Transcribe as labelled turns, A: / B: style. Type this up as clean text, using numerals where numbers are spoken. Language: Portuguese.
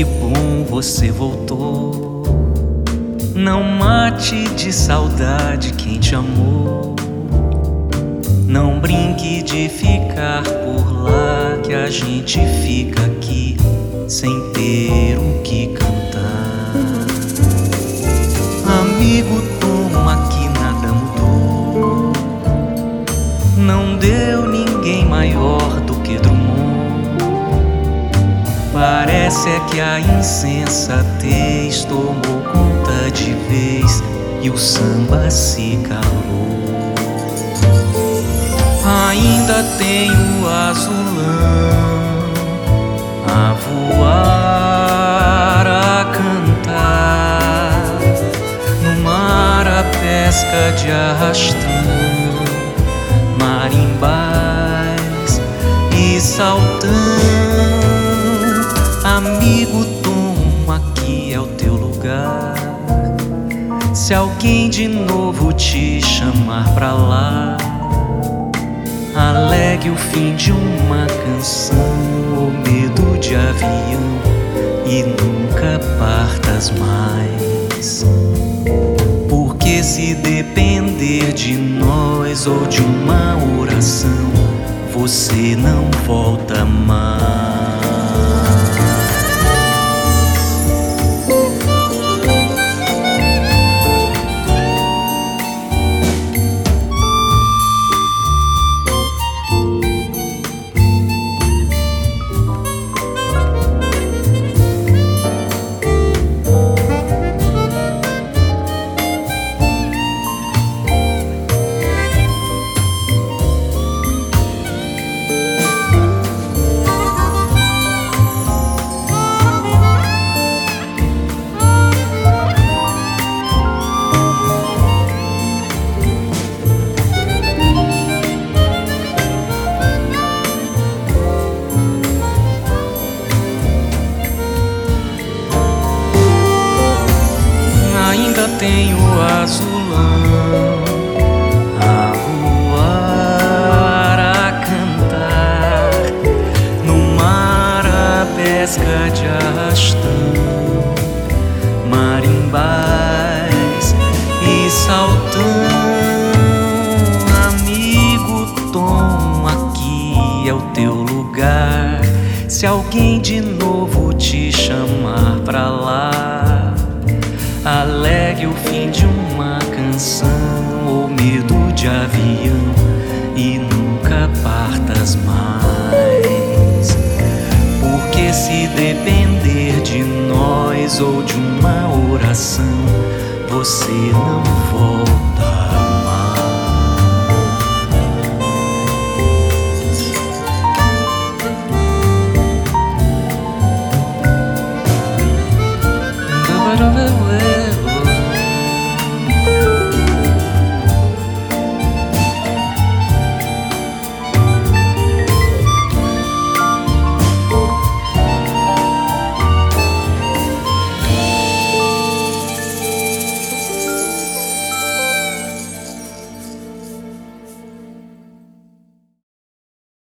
A: que bom você voltou. Não mate de saudade quem te amou. Não brinque de ficar por lá, que a gente fica aqui sem ter o que cantar. Amigo, toma que nada mudou. Não deu ninguém maior do que Drummond. Parece é que a insensatez tomou conta de vez e o samba se calou. Ainda tem o azulão a voar, a cantar. No mar a pesca de arrastão, marimbás e saltão. Amigo, toma, aqui é o teu lugar. Se alguém de novo te chamar pra lá, alegue o fim de uma canção ou medo de avião e nunca partas mais. Porque se depender de nós ou de uma oração, você não volta mais. Ainda tem o azulão a voar, a cantar. No mar a pesca de arrastão, marimbás e saltão. Amigo, toma, aqui é o teu lugar. Se alguém de novo te chamar pra lá, alegue o fim de uma canção ou medo de avião e nunca partas mais. Porque se depender de nós ou de uma oração, você não volta